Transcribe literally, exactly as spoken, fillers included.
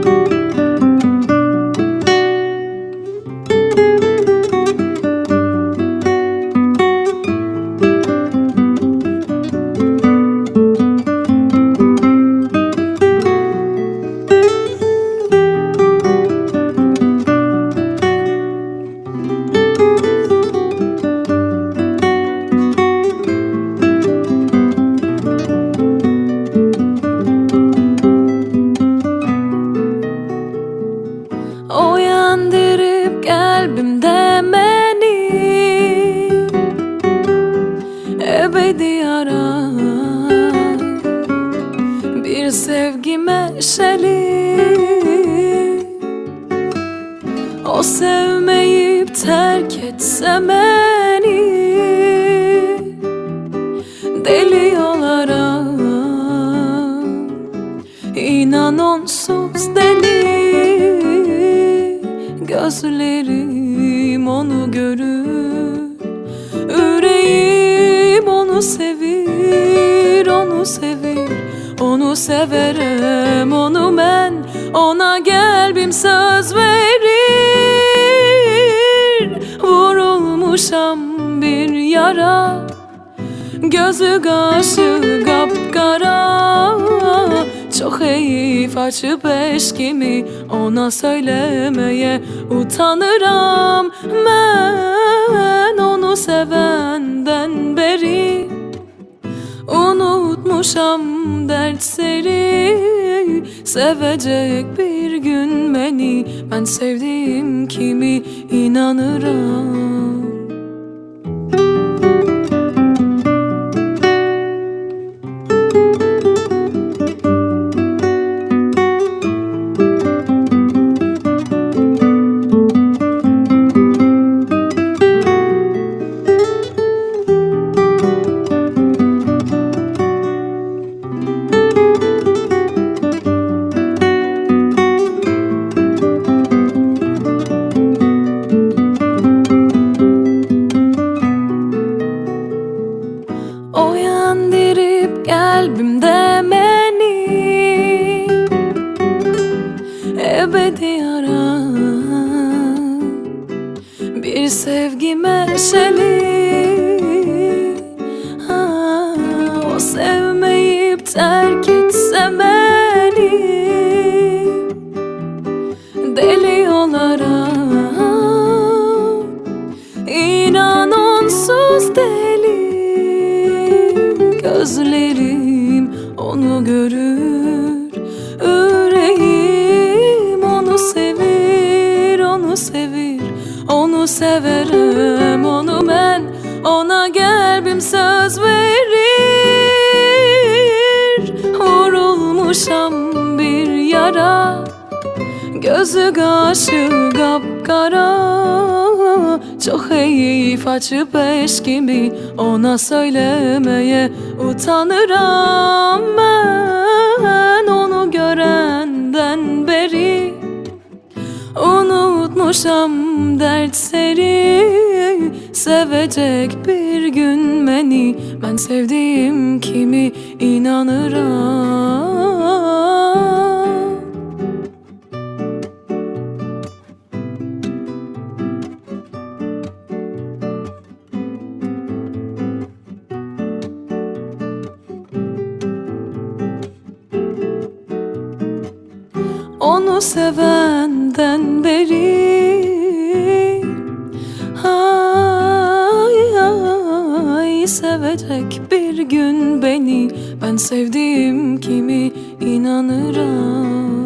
Uyandırıp kalbimde beni ebedi ara. Bir sevgi meşeli, o sevmeyip terk etse beni deli yollara. İnan onsuz deli, gözlerim onu görür, yüreğim onu sevir, onu sevir, onu severim, onu ben, ona kalbim söz verir. Vurulmuşam bir yara, gözü kaşı kapkara. Çok heyif açıp eşkimi ona söylemeye utanırım. Ben onu sevenden beri unutmuşam dertleri. Sevecek bir gün beni, ben sevdiğim kimi inanırım. Uyandırıp kalbimde beni ebedi ara. Bir sevgi meşeli, ha, o sevmeyip terk etse beni deli yollara. İnan onsuz deli, gözlerim onu görür, yüreğim onu sevir, onu sevir, onu severim, onu ben, ona kalbim söz verir. Vurulmuşam bir yara, gözü kaşı kapkara. Çok heyif açıp eşkimi ona söylemeye utanırım. Ben onu görenden beri unutmuşam dertleri. Sevecek bir gün beni, ben sevdiğim kimi inanırım. Onu sevenden beri, ay, ay, sevecek bir gün beni, ben sevdiğim kimi inanırım.